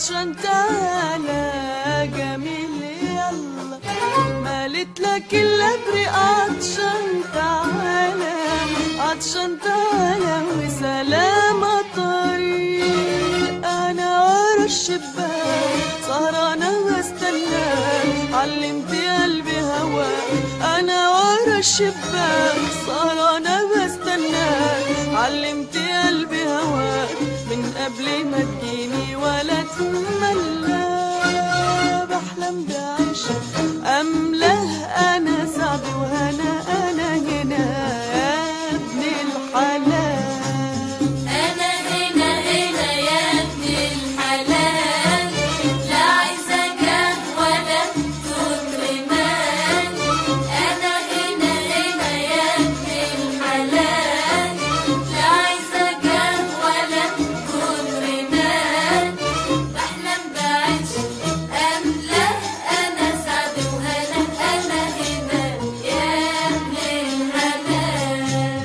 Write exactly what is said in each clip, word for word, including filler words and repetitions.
عطشان تعالى جميل يلا، مالت لك الابرق عطشان تعالى، عطشان تعالى وسلامة طريق. انا ورا الشباك سهرانة واستنى، علمت قلبي هواك. انا ورا الشباك سهرانة واستنى، علمت قلبي هواك من قبل ما تجيني ولا تملى. بحلم بعيشك أملاه أنا سعد وهنا، أنا هنا يا ابن الحلال. أنا هنا هنا يا ابن الحلال، لا عايزة جاه ولا كتر مال. أنا هنا هنا يا ابن الحلال، لا عايزة جاه ولا كتر مال. بحلم بعيش أملاه أنا سعد وهنا، أنا هنا يا ابن الحلال.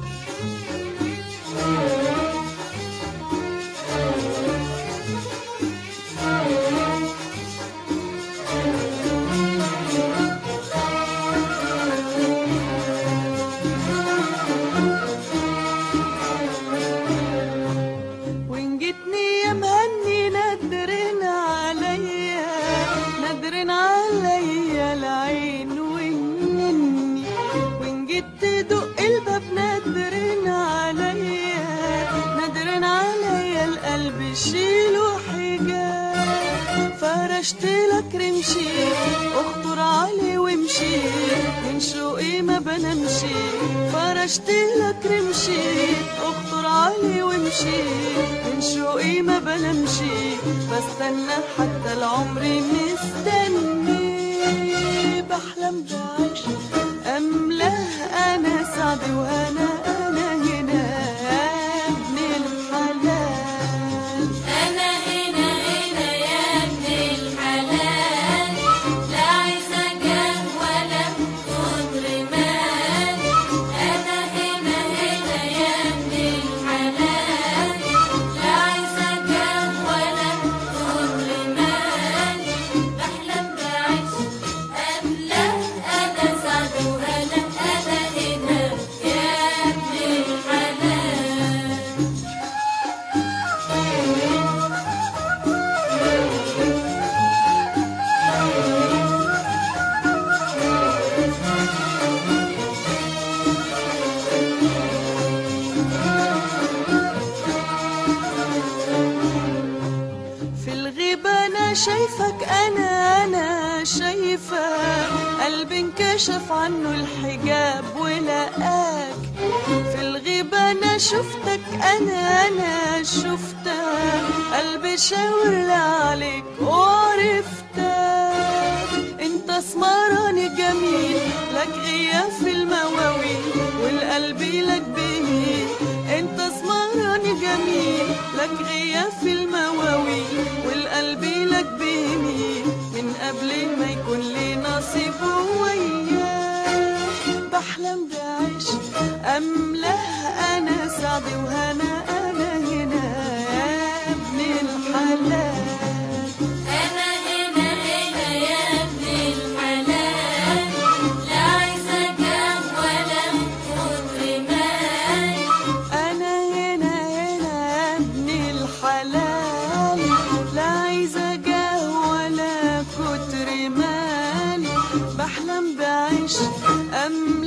وإن جيتني يا مهني نادرين عليا، نادرين عليا العين والنني. وإن جيت تدق الباب نادرين عليا، نادرين عليا القلب شيله حجاب. فرشت لك رمشي اخطر علي وامشي، من شوقي ما بنمشي. فرشت لك رمشي اخطر علي وامشي، من شوقي ما بنمشي. بستنى حتى العمر مستني. بحلم بعيشك أملاه أنا سعد وهنا، أنا هنا يا ابن الحلال. أنا هنا هنا يا ابن الحلال، لا عايزة جاه ولا كتر مال. أنا هنا هنا يا ابن الحلال، لا عايزة جاه ولا كتر مال. بحلم بعيش أملاه أنا سعد وهنا، أنا هنا يا ابن الحلال. في الغيبة أنا شايفك، أنا أنا شايفة قلبي انكشف عنه الحجاب ولقاك. في الغيبة أنا شفتك، أنا أنا شفتك قلبي شاور عليك وعرفتك. انت اسمراني جميل لك غياب في المواويل، والقلب لك بهيل. انت اسمراني جميل لك غياب في المواويل، والقلب لك بهيل. من قبل ما يكون لي نصيب وياك. بحلم بعيش أملاه أنا سعد وهنا، أنا هنا يا ابن الحلال. أنا هنا هنا يا ابن الحلال، لا عايزة جاه ولا كتر مال. أنا هنا هنا يا ابن الحلال، لا عايزة جاه ولا كتر مال. بحلم بعيش أم